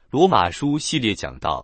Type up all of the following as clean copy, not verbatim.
罗马书系列讲道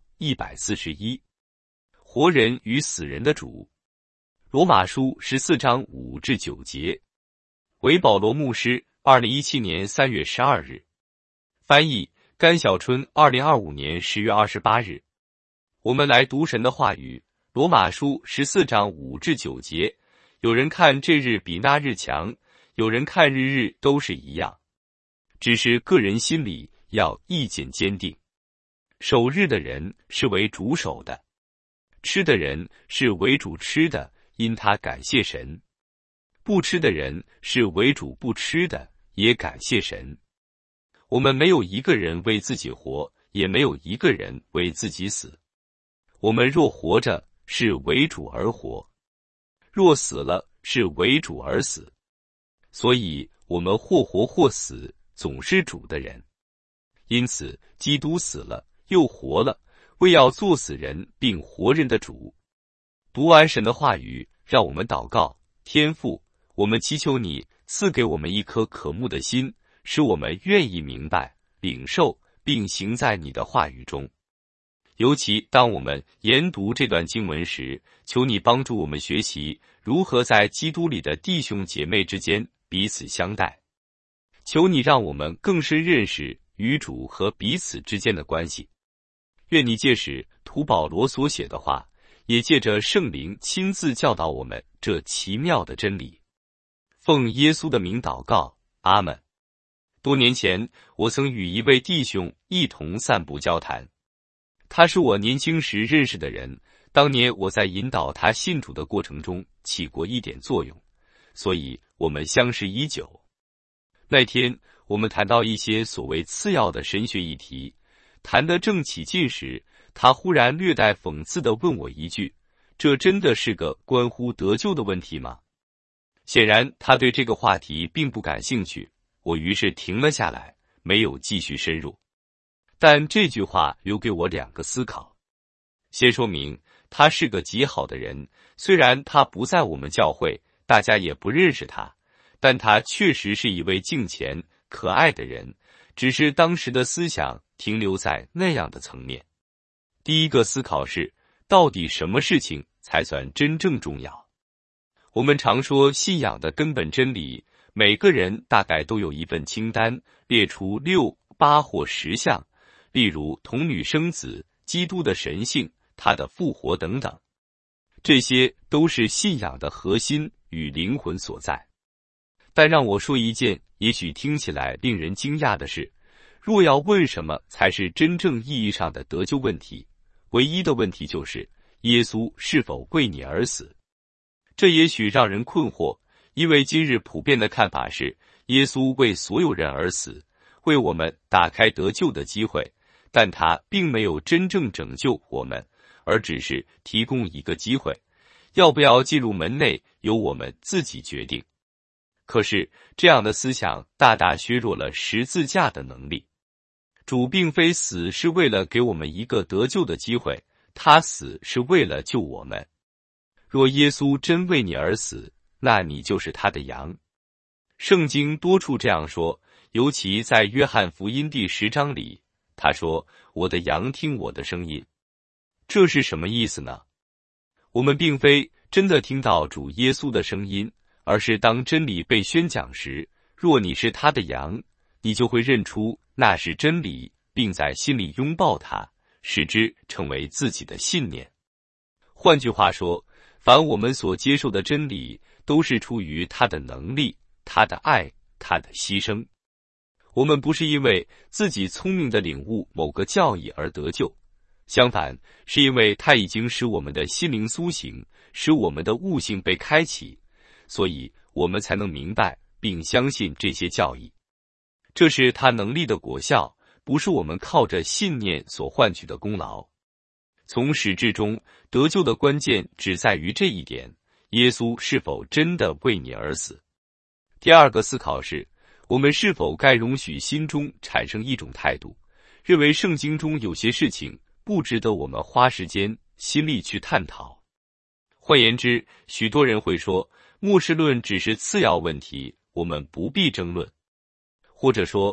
141，活人与死人的主。罗马书14章5至9节。为保罗牧师，2017年3月12日。翻译甘小春，2025年10月28日。我们来读神的话语。罗马书14章5至9节。有人看这日比那日强，有人看日日都是一样，只是个人心里要意见坚定。守日的人是为主守的，吃的人是为主吃的，因他感谢神；不吃的人是为主不吃的，也感谢神。我们没有一个人为自己活，也没有一个人为自己死。我们若活着，是为主而活；若死了，是为主而死。所以我们或活或死，总是主的人。因此，基督死了，又活了，为要做死人并活人的主。读完神的话语，让我们祷告。天父，我们祈求你赐给我们一颗渴慕的心，使我们愿意明白、领受并行在你的话语中。尤其当我们研读这段经文时，求你帮助我们学习如何在基督里的弟兄姐妹之间彼此相待。求你让我们更深认识与主和彼此之间的关系。愿你借使徒保罗所写的话，也借着圣灵亲自教导我们这奇妙的真理。奉耶稣的名祷告，阿们。多年前，我曾与一位弟兄一同散步交谈。他是我年轻时认识的人，当年我在引导他信主的过程中起过一点作用，所以我们相识已久。那天我们谈到一些所谓次要的神学议题，谈得正起劲时，他忽然略带讽刺地问我一句：这真的是个关乎得救的问题吗？显然他对这个话题并不感兴趣，我于是停了下来，没有继续深入。但这句话留给我两个思考。先说明，他是个极好的人，虽然他不在我们教会，大家也不认识他，但他确实是一位敬虔、可爱的人，只是当时的思想停留在那样的层面。第一个思考是，到底什么事情才算真正重要？我们常说信仰的根本真理，每个人大概都有一份清单，列出6、8或10项，例如童女生子、基督的神性、他的复活等等。这些都是信仰的核心与灵魂所在。但让我说一件也许听起来令人惊讶的事，若要问什么才是真正意义上的得救问题，唯一的问题就是耶稣是否为你而死。这也许让人困惑，因为今日普遍的看法是耶稣为所有人而死，为我们打开得救的机会，但他并没有真正拯救我们，而只是提供一个机会，要不要进入门内由我们自己决定。可是这样的思想大大削弱了十字架的能力。主并非死是为了给我们一个得救的机会，他死是为了救我们。若耶稣真为你而死，那你就是他的羊。圣经多处这样说，尤其在约翰福音第10章里，他说：我的羊听我的声音。这是什么意思呢？我们并非真的听到主耶稣的声音，而是当真理被宣讲时，若你是他的羊，你就会认出那是真理，并在心里拥抱它，使之成为自己的信念。换句话说，凡我们所接受的真理，都是出于他的能力、他的爱、他的牺牲。我们不是因为自己聪明的领悟某个教义而得救，相反，是因为他已经使我们的心灵苏醒，使我们的悟性被开启，所以我们才能明白并相信这些教义。这是他能力的果效，不是我们靠着信念所换取的功劳。从始至终，得救的关键只在于这一点：耶稣是否真的为你而死？第二个思考是，我们是否该容许心中产生一种态度，认为圣经中有些事情不值得我们花时间、心力去探讨。换言之，许多人会说，末世论只是次要问题，我们不必争论。或者说，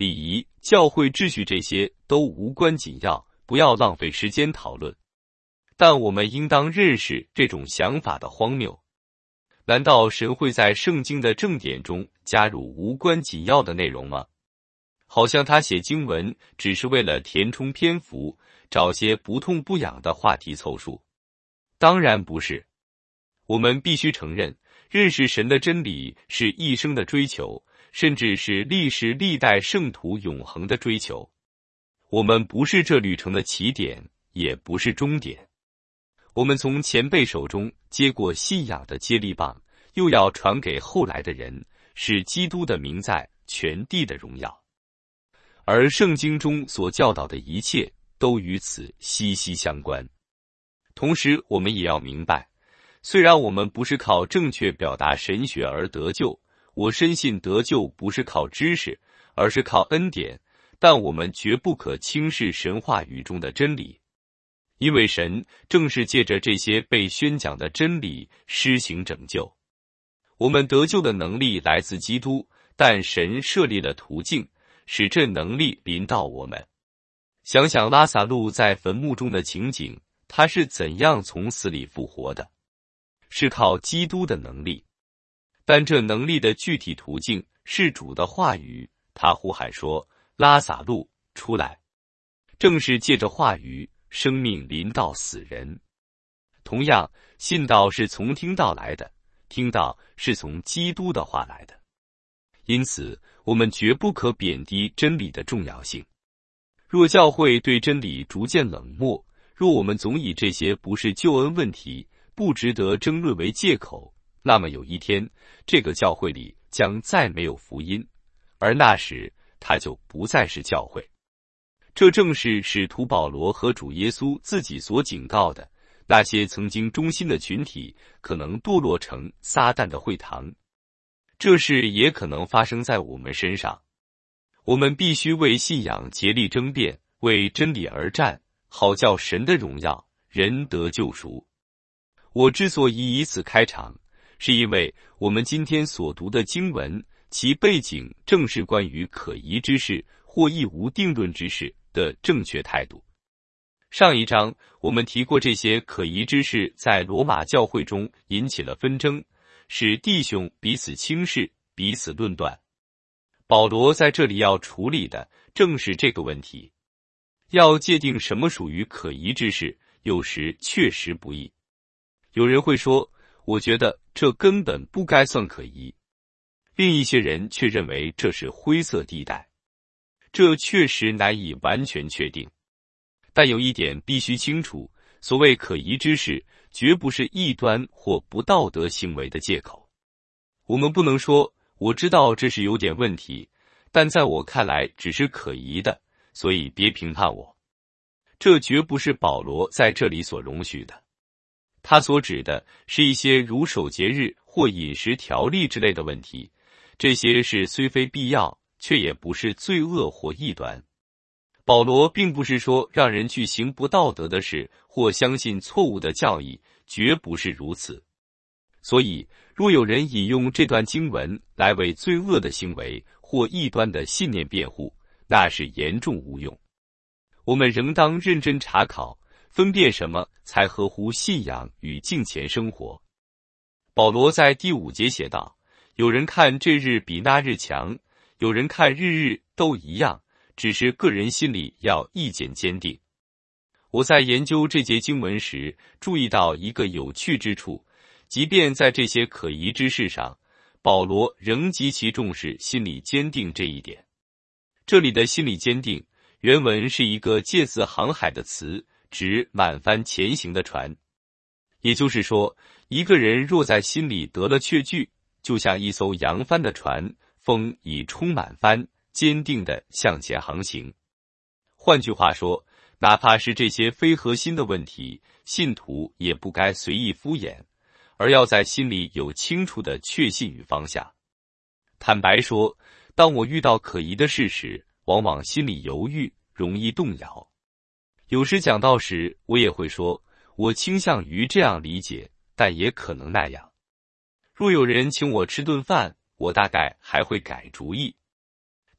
礼仪、教会秩序这些都无关紧要，不要浪费时间讨论。但我们应当认识这种想法的荒谬。难道神会在圣经的正典中加入无关紧要的内容吗？好像他写经文只是为了填充篇幅，找些不痛不痒的话题凑数。当然不是。我们必须承认，认识神的真理是一生的追求，甚至是历世历代圣徒永恒的追求。我们不是这旅程的起点，也不是终点。我们从前辈手中接过信仰的接力棒，又要传给后来的人，使基督的名在全地的荣耀。而圣经中所教导的一切都与此息息相关。同时，我们也要明白，虽然我们不是靠正确表达神学而得救，我深信得救不是靠知识，而是靠恩典，但我们绝不可轻视神话语中的真理。因为神正是借着这些被宣讲的真理施行拯救。我们得救的能力来自基督，但神设立了途径，使这能力临到我们。想想拉撒路在坟墓中的情景，他是怎样从死里复活的？是靠基督的能力。但这能力的具体途径是主的话语，他呼喊说：“拉撒路，出来！”正是借着话语，生命临到死人。同样，信道是从听道来的，听道是从基督的话来的。因此，我们绝不可贬低真理的重要性。若教会对真理逐渐冷漠，若我们总以这些不是救恩问题，不值得争论为借口，那么有一天，这个教会里将再没有福音，而那时它就不再是教会。这正是使徒保罗和主耶稣自己所警告的，那些曾经忠心的群体可能堕落成撒旦的会堂。这事也可能发生在我们身上。我们必须为信仰竭力争辩，为真理而战，好叫神的荣耀，人得救赎。我之所以以此开场，是因为我们今天所读的经文，其背景正是关于可疑之事或亦无定论之事的正确态度。上一章我们提过，这些可疑之事在罗马教会中引起了纷争，使弟兄彼此轻视，彼此论断。保罗在这里要处理的正是这个问题。要界定什么属于可疑之事，有时确实不易。有人会说，我觉得这根本不该算可疑。另一些人却认为这是灰色地带。这确实难以完全确定。但有一点必须清楚，所谓可疑之事，绝不是异端或不道德行为的借口。我们不能说，我知道这是有点问题，但在我看来只是可疑的，所以别评判我。这绝不是保罗在这里所容许的。他所指的是一些如守节日或饮食条例之类的问题，这些是虽非必要，却也不是罪恶或异端。保罗并不是说让人去行不道德的事或相信错误的教义，绝不是如此。所以，若有人引用这段经文来为罪恶的行为或异端的信念辩护，那是严重无用。我们仍当认真查考，分辨什么才合乎信仰与敬虔生活。保罗在第5节写道：有人看这日比那日强，有人看日日都一样，只是个人心里要意见坚定。我在研究这节经文时，注意到一个有趣之处，即便在这些可疑之事上，保罗仍极其重视心理坚定这一点。这里的心理坚定，原文是一个借字航海的词，指满帆前行的船。也就是说，一个人若在心里得了确据，就像一艘扬帆的船，风已充满帆，坚定地向前航行。换句话说，哪怕是这些非核心的问题，信徒也不该随意敷衍，而要在心里有清楚的确信与方向。坦白说，当我遇到可疑的事时，往往心里犹豫，容易动摇。有时讲道时，我也会说，我倾向于这样理解，但也可能那样。若有人请我吃顿饭，我大概还会改主意。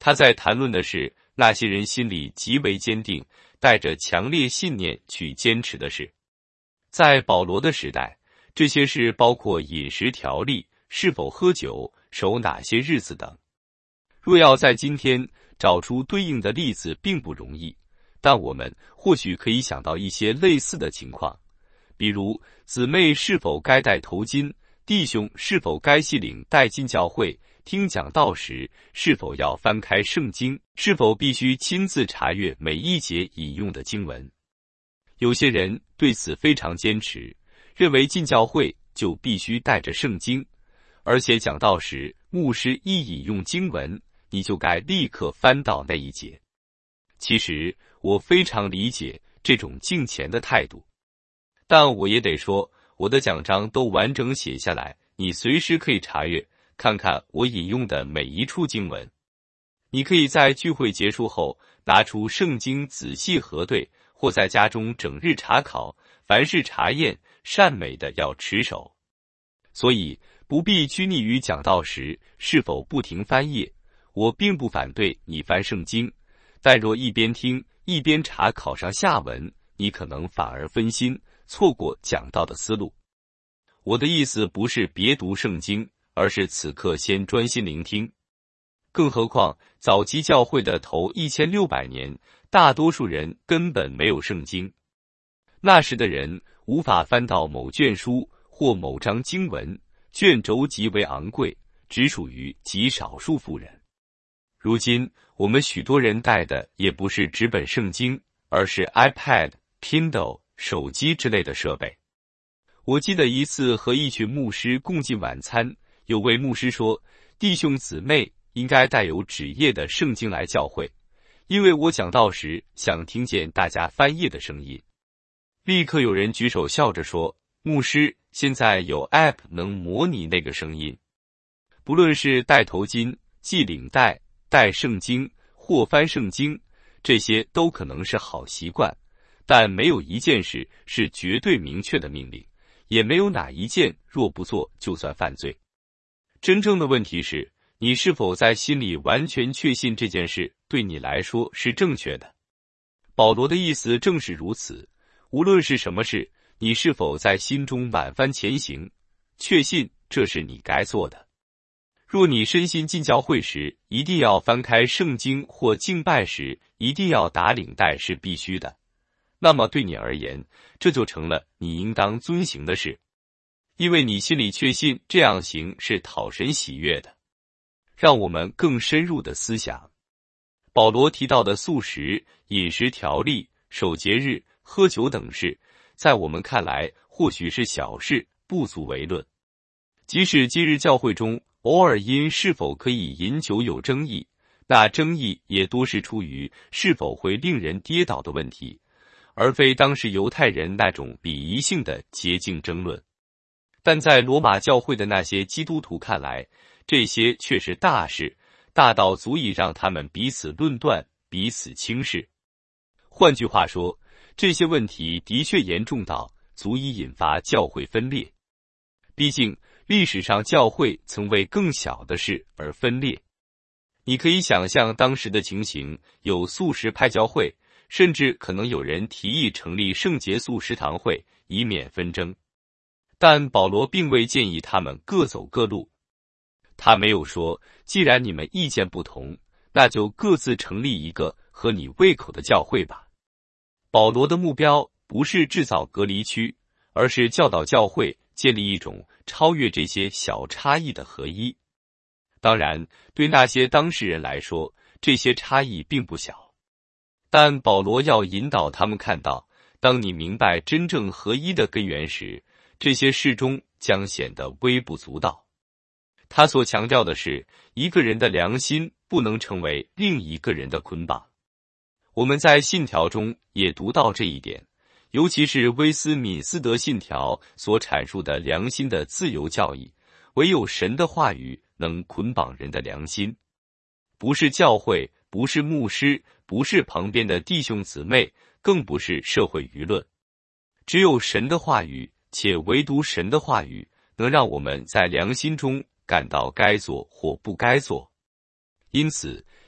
他在谈论的是那些人心里极为坚定，带着强烈信念去坚持的事。在保罗的时代，这些事包括饮食条例、是否喝酒、守哪些日子等。若要在今天找出对应的例子并不容易，但我们或许可以想到一些类似的情况，比如姊妹是否该戴头巾，弟兄是否该系领带进教会，听讲道时是否要翻开圣经，是否必须亲自查阅每一节引用的经文。有些人对此非常坚持，认为进教会就必须带着圣经，而且讲道时牧师一引用经文，你就该立刻翻到那一节。其实我非常理解这种敬虔的态度，但我也得说，我的讲章都完整写下来，你随时可以查阅，看看我引用的每一处经文。你可以在聚会结束后拿出圣经仔细核对，或在家中整日查考，凡是查验善美的要持守。所以不必拘泥于讲道时是否不停翻页，我并不反对你翻圣经，但若一边听一边查考上下文，你可能反而分心，错过讲道的思路。我的意思不是别读圣经，而是此刻先专心聆听。更何况早期教会的头1600年，大多数人根本没有圣经。那时的人无法翻到某卷书或某章经文，卷轴极为昂贵，只属于极少数富人。如今我们许多人带的也不是纸本圣经，而是 iPad、Kindle、手机之类的设备。我记得一次和一群牧师共进晚餐，有位牧师说，弟兄姊妹应该带有纸页的圣经来教会，因为我讲道时想听见大家翻页的声音。立刻有人举手笑着说，牧师，现在有 App 能模拟那个声音。不论是戴头巾、系领带、带圣经或翻圣经，这些都可能是好习惯，但没有一件事是绝对明确的命令，也没有哪一件若不做就算犯罪。真正的问题是，你是否在心里完全确信这件事对你来说是正确的？保罗的意思正是如此，无论是什么事，你是否在心中满帆前行，确信这是你该做的。若你深信进教会时一定要翻开圣经，或敬拜时一定要打领带是必须的，那么对你而言，这就成了你应当遵行的事，因为你心里确信这样行是讨神喜悦的。让我们更深入的思想，保罗提到的素食、饮食条例、守节日、喝酒等事，在我们看来或许是小事，不足为论。即使今日教会中偶尔因是否可以饮酒有争议，那争议也多是出于是否会令人跌倒的问题，而非当时犹太人那种礼仪性的洁净争论。但在罗马教会的那些基督徒看来，这些却是大事，大到足以让他们彼此论断，彼此轻视。换句话说，这些问题的确严重到足以引发教会分裂。毕竟历史上教会曾为更小的事而分裂。你可以想象当时的情形，有素食派教会，甚至可能有人提议成立圣洁素食堂会，以免纷争。但保罗并未建议他们各走各路。他没有说，既然你们意见不同，那就各自成立一个合你胃口的教会吧。保罗的目标不是制造隔离区，而是教导教会建立一种超越这些小差异的合一。当然，对那些当事人来说，这些差异并不小。但保罗要引导他们看到，当你明白真正合一的根源时，这些事中将显得微不足道。他所强调的是，一个人的良心不能成为另一个人的捆绑。我们在信条中也读到这一点，尤其是威斯敏斯德信条所阐述的良心的自由教义，唯有神的话语能捆绑人的良心，不是教会，不是牧师，不是旁边的弟兄姊妹，更不是社会舆论。只有神的话语，且唯独神的话语能让我们在良心中感到该做或不该做。因此，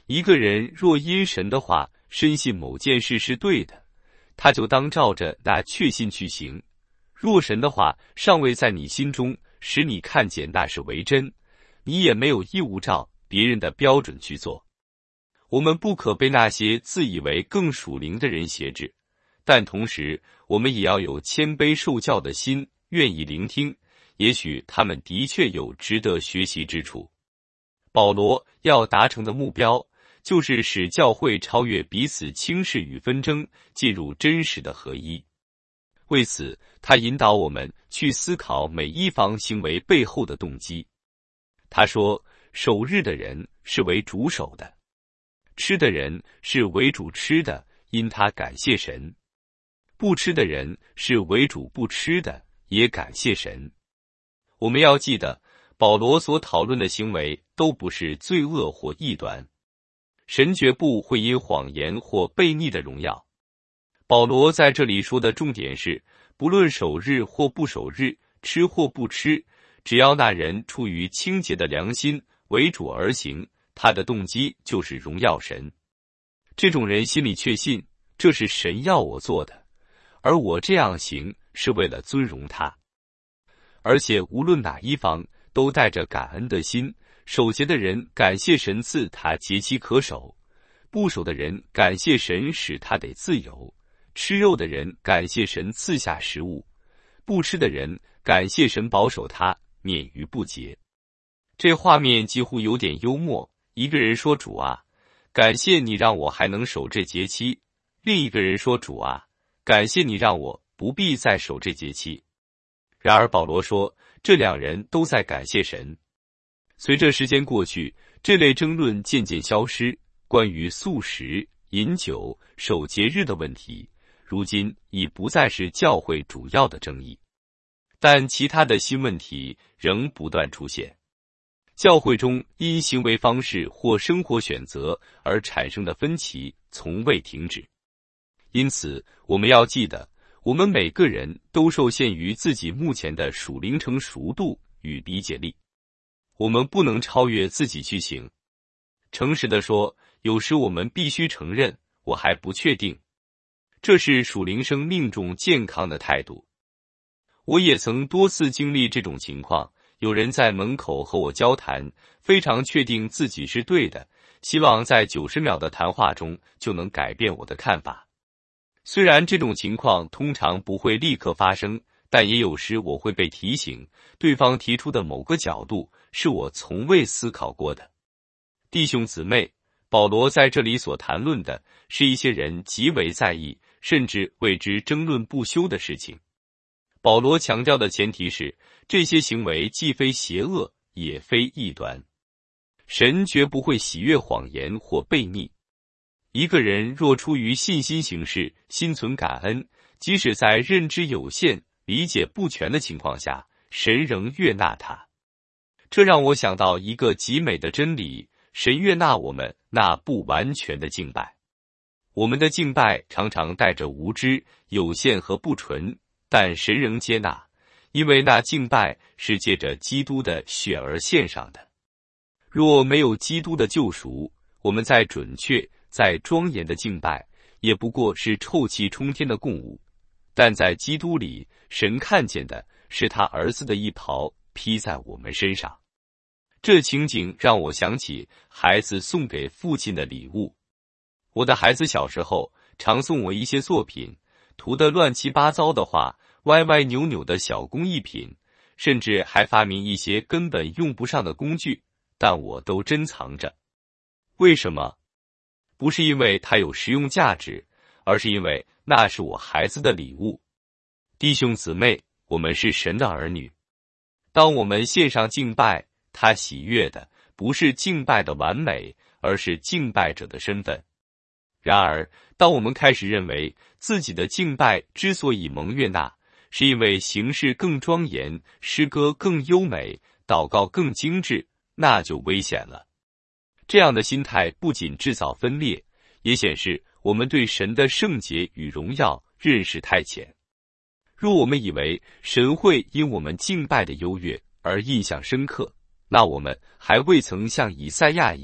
一个人若因神的话深信某件事是对的，他就当照着那确信去行。若神的话尚未在你心中使你看见那是为真，你也没有义务照别人的标准去做。我们不可被那些自以为更属灵的人挟制，但同时我们也要有谦卑受教的心，愿意聆听，也许他们的确有值得学习之处。保罗要达成的目标，就是使教会超越彼此轻视与纷争，进入真实的合一。为此，他引导我们去思考每一方行为背后的动机。他说，守日的人是为主守的，吃的人是为主吃的，因他感谢神；不吃的人是为主不吃的，也感谢神。我们要记得，保罗所讨论的行为都不是罪恶或异端，神绝不会因谎言或悖逆的荣耀。保罗在这里说的重点是，不论守日或不守日，吃或不吃，只要那人出于清洁的良心为主而行，他的动机就是荣耀神。这种人心里确信，这是神要我做的，而我这样行是为了尊荣他。而且无论哪一方，都带着感恩的心，守节的人感谢神赐他节期可守，不守的人感谢神使他得自由，吃肉的人感谢神赐下食物，不吃的人感谢神保守他免于不洁。这画面几乎有点幽默，一个人说，主啊，感谢你让我还能守这节期，另一个人说，主啊，感谢你让我不必再守这节期。然而保罗说，这两人都在感谢神。随着时间过去，这类争论渐渐消失，关于素食、饮酒、守节日的问题，如今已不再是教会主要的争议。但其他的新问题仍不断出现。教会中因行为方式或生活选择而产生的分歧从未停止。因此，我们要记得，我们每个人都受限于自己目前的属灵成熟度与理解力，我们不能超越自己去行。诚实地说，有时我们必须承认，我还不确定。这是属灵生命中健康的态度。我也曾多次经历这种情况，有人在门口和我交谈，非常确定自己是对的，希望在90秒的谈话中就能改变我的看法。虽然这种情况通常不会立刻发生，但也有时我会被提醒，对方提出的某个角度是我从未思考过的。弟兄姊妹，保罗在这里所谈论的是一些人极为在意，甚至为之争论不休的事情。保罗强调的前提是，这些行为既非邪恶，也非异端。神绝不会喜悦谎言或悖逆。一个人若出于信心行事，心存感恩，即使在认知有限、理解不全的情况下，神仍悦纳他。这让我想到一个极美的真理，神悦纳我们那不完全的敬拜。我们的敬拜常常带着无知、有限和不纯，但神仍接纳，因为那敬拜是借着基督的血而献上的。若没有基督的救赎，我们再准确、再庄严的敬拜，也不过是臭气冲天的供物。但在基督里，神看见的是他儿子的衣袍披在我们身上。这情景让我想起孩子送给父亲的礼物。我的孩子小时候常送我一些作品，涂得乱七八糟的画，歪歪扭扭的小工艺品，甚至还发明一些根本用不上的工具，但我都珍藏着。为什么？不是因为它有实用价值，而是因为那是我孩子的礼物。弟兄姊妹，我们是神的儿女。当我们献上敬拜，他喜悦的不是敬拜的完美，而是敬拜者的身份。然而，当我们开始认为自己的敬拜之所以蒙悦纳，是因为形式更庄严，诗歌更优美，祷告更精致，那就危险了。这样的心态不仅制造分裂，也显示我们对神的圣洁与荣耀认识太浅。若我们以为神会因我们敬拜的优越而印象深刻，那我们还未曾像以赛亚一样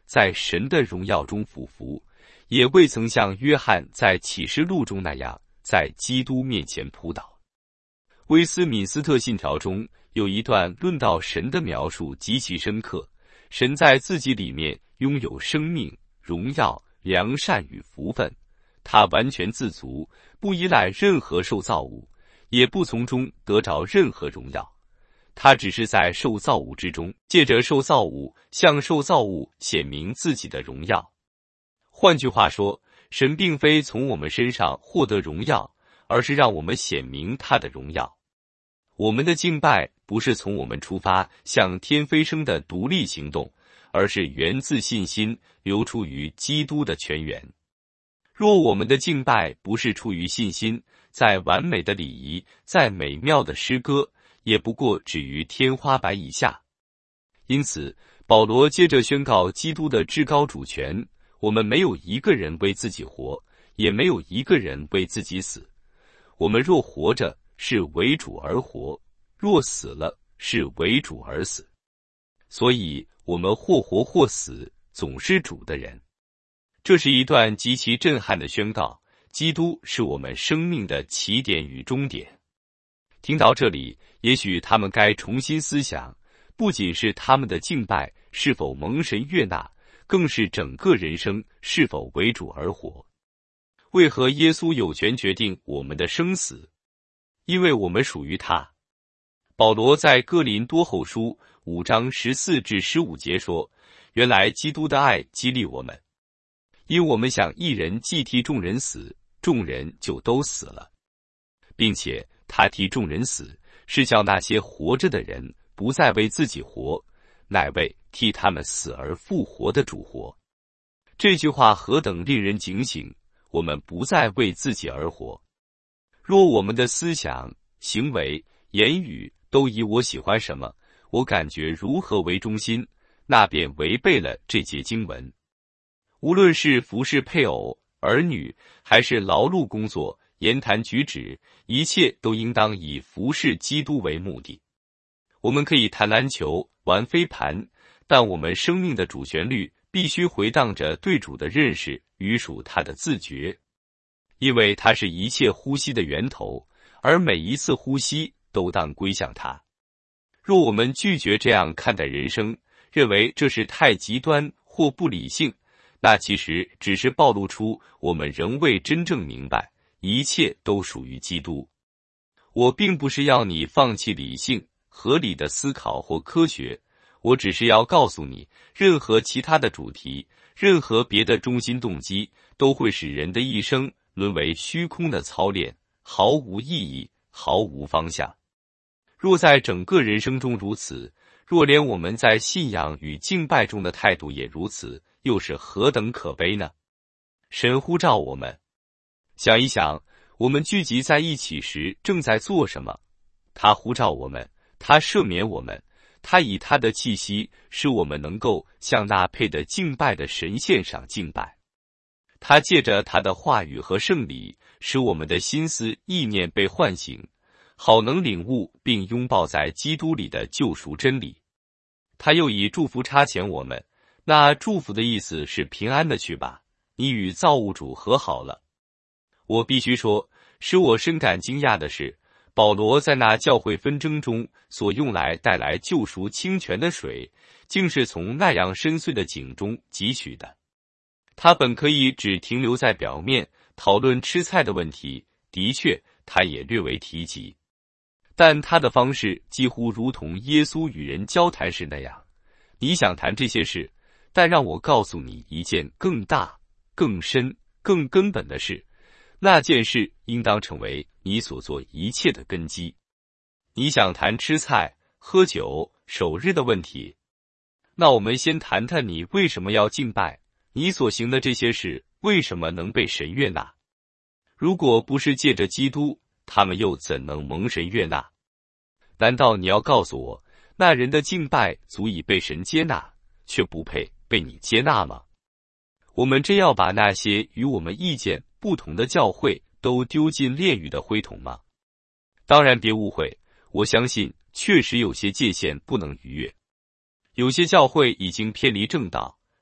在神的荣耀中俯伏，也未曾像约翰在启示录中那样在基督面前扑倒。威斯敏斯特信条中有一段论到神的描述极其深刻，神在自己里面拥有生命、荣耀、良善与福分，他完全自足，不依赖任何受造物，也不从中得着任何荣耀。他只是在受造物之中，借着受造物向受造物显明自己的荣耀。换句话说，神并非从我们身上获得荣耀，而是让我们显明他的荣耀。我们的敬拜不是从我们出发向天飞升的独立行动，而是源自信心，流出于基督的泉源。若我们的敬拜不是出于信心，在完美的礼仪，在美妙的诗歌，也不过止于天花板以下。因此，保罗接着宣告基督的至高主权，我们没有一个人为自己活，也没有一个人为自己死。我们若活着，是为主而活；若死了，是为主而死。所以，我们或活或死，总是主的人。这是一段极其震撼的宣告，基督是我们生命的起点与终点。听到这里，也许他们该重新思想，不仅是他们的敬拜是否蒙神悦纳，更是整个人生是否为主而活。为何耶稣有权决定我们的生死？因为我们属于他。保罗在哥林多后书5章14至15节说，原来基督的爱激励我们，因我们想一人既替众人死，众人就都死了，并且他替众人死，是叫那些活着的人不再为自己活，乃为替他们死而复活的主活。这句话何等令人警醒，我们不再为自己而活。若我们的思想、行为、言语都以我喜欢什么，我感觉如何为中心，那便违背了这节经文。无论是服侍配偶、儿女，还是劳碌工作、言谈举止，一切都应当以服侍基督为目的。我们可以弹篮球、玩飞盘，但我们生命的主旋律必须回荡着对主的认识与属他的自觉，因为他是一切呼吸的源头，而每一次呼吸都当归向他。若我们拒绝这样看待人生，认为这是太极端或不理性，那其实只是暴露出我们仍未真正明白一切都属于基督。我并不是要你放弃理性、合理的思考或科学，我只是要告诉你，任何其他的主题，任何别的中心动机，都会使人的一生沦为虚空的操练，毫无意义，毫无方向。若在整个人生中如此，若连我们在信仰与敬拜中的态度也如此，又是何等可悲呢？神呼召我们，想一想，我们聚集在一起时正在做什么？他呼召我们，他赦免我们，他以他的气息使我们能够向那配得敬拜的神献上敬拜。他借着他的话语和圣礼，使我们的心思意念被唤醒，好能领悟并拥抱在基督里的救赎真理。他又以祝福差遣我们，那祝福的意思是平安的去吧，你与造物主和好了。我必须说，使我深感惊讶的是，保罗在那教会纷争中所用来带来救赎清泉的水，竟是从那样深邃的井中汲取的。他本可以只停留在表面，讨论吃菜的问题，的确，他也略为提及，但他的方式几乎如同耶稣与人交谈时那样。你想谈这些事，但让我告诉你一件更大、更深、更根本的事，那件事应当成为你所做一切的根基。你想谈吃菜、喝酒、守日的问题，那我们先谈谈你为什么要敬拜，你所行的这些事为什么能被神悦纳？如果不是借着基督，他们又怎能蒙神悦纳？难道你要告诉我，那人的敬拜足以被神接纳，却不配被你接纳吗？我们真要把那些与我们意见不同的教会都丢进炼狱的灰桶吗？当然别误会，我相信确实有些界限不能逾越。有些教会已经偏离正道，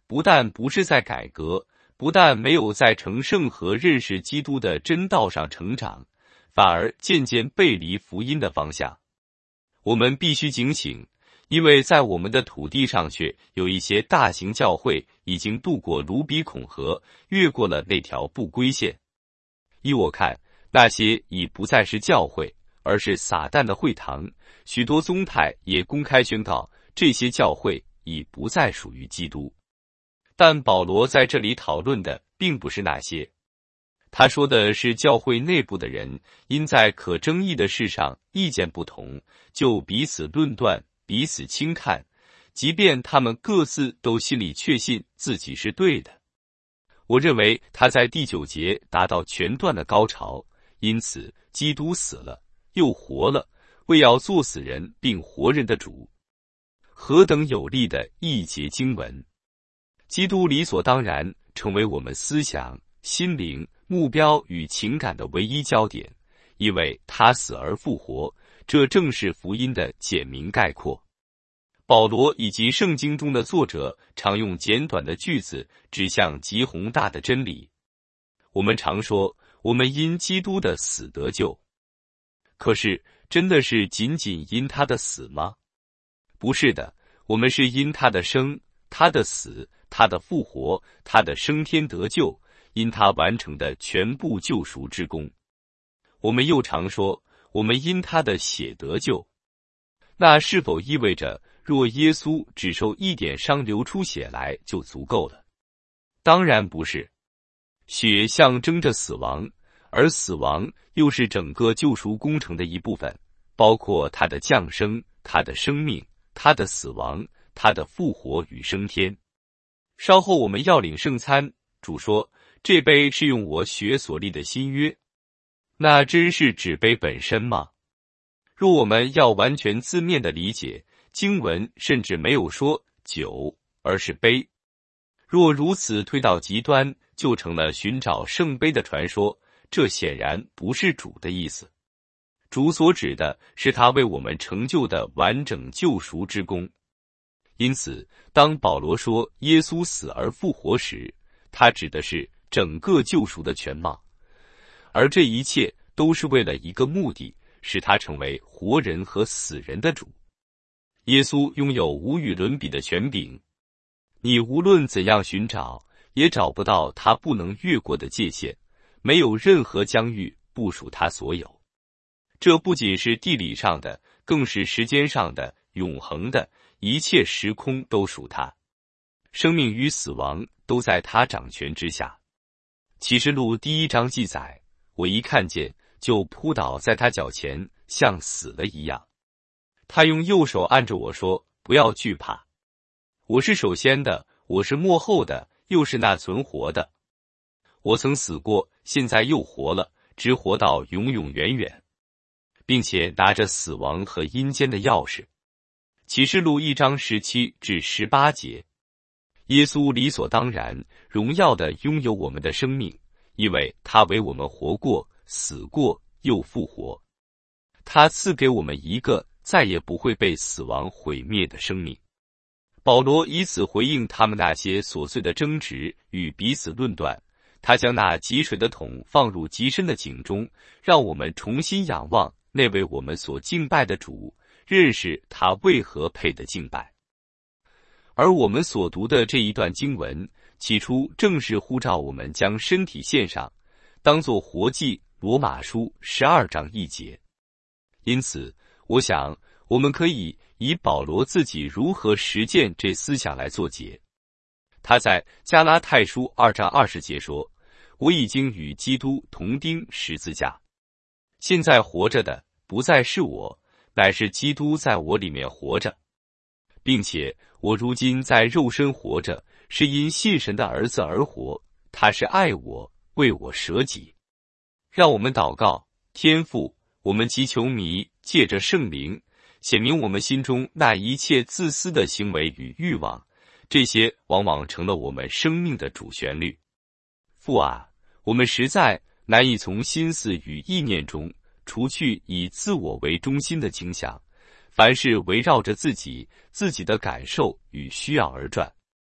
不但不是在改革，不但没有在成圣和认识基督的真道上成长，反而渐渐背离福音的方向。我们必须警醒，因为在我们的土地上却有一些大型教会已经渡过卢比孔河，越过了那条不归线。依我看，那些已不再是教会，而是撒旦的会堂。许多宗派也公开宣告，这些教会已不再属于基督。但保罗在这里讨论的并不是那些，他说的是教会内部的人因在可争议的事上意见不同，就彼此论断，彼此轻看，即便他们各自都心里确信自己是对的。我认为他在第9节达到全段的高潮，因此基督死了又活了，为要做死人并活人的主。何等有力的一节经文！基督理所当然成为我们思想、心灵、目标与情感的唯一焦点，因为他死而复活，这正是福音的简明概括。保罗以及圣经中的作者常用简短的句子指向极宏大的真理。我们常说，我们因基督的死得救。可是，真的是仅仅因他的死吗？不是的，我们是因他的生、他的死、他的复活、他的升天得救，因他完成的全部救赎之功。我们又常说，我们因他的血得救。那是否意味着，若耶稣只受一点伤流出血来就足够了？当然不是。血象征着死亡，而死亡又是整个救赎工程的一部分，包括他的降生、他的生命、他的死亡、他的复活与升天。稍后我们要领圣餐，主说，这杯是用我血所立的新约。那真是指杯本身吗？若我们要完全字面的理解，经文甚至没有说酒，而是杯。若如此推到极端，就成了寻找圣杯的传说，这显然不是主的意思。主所指的是他为我们成就的完整救赎之功。因此，当保罗说耶稣死而复活时，他指的是整个救赎的全貌，而这一切都是为了一个目的，使他成为活人和死人的主。耶稣拥有无与伦比的权柄，你无论怎样寻找，也找不到他不能越过的界限，没有任何疆域不属他所有。这不仅是地理上的，更是时间上的、永恒的，一切时空都属他。生命与死亡都在他掌权之下。启示录第1章记载，我一看见，就扑倒在他脚前，像死了一样。他用右手按着我说，不要惧怕。我是首先的，我是末后的，又是那存活的。我曾死过，现在又活了，直活到永永远远，并且拿着死亡和阴间的钥匙。启示录1章17至18节。耶稣理所当然、荣耀地拥有我们的生命，因为他为我们活过、死过，又复活。他赐给我们一个再也不会被死亡毁灭的生命。保罗以此回应他们那些琐碎的争执与彼此论断，他将那积水的桶放入极深的井中，让我们重新仰望那位我们所敬拜的主，认识他为何配得敬拜。而我们所读的这一段经文，起初正是呼召我们将身体献上，当作活祭。罗马书12章1节。因此，我想我们可以以保罗自己如何实践这思想来作结。他在加拉太书2章20节说：“我已经与基督同钉十字架，现在活着的不再是我，乃是基督在我里面活着，并且我如今在肉身活着，是因信神的儿子而活，他是爱我，为我舍己。”让我们祷告，天父，我们祈求你借着圣灵显明我们心中那一切自私的行为与欲望，这些往往成了我们生命的主旋律。父啊，我们实在难以从心思与意念中除去以自我为中心的倾向，凡是围绕着自己的感受与需要而转。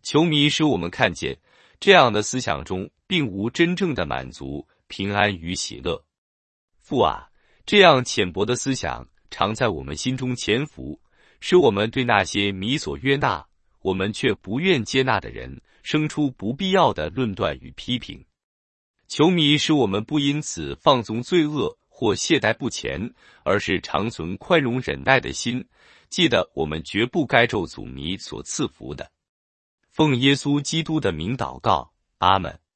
求迷使我们看见，这样的思想中并无真正的满足、平安与喜乐。父啊，这样浅薄的思想常在我们心中潜伏，使我们对那些弥所约纳，我们却不愿接纳的人，生出不必要的论断与批评。求迷使我们不因此放纵罪恶或懈怠不前，而是常存宽容忍耐的心，记得我们绝不该咒诅迷所赐福的。奉耶稣基督的名祷告，阿们。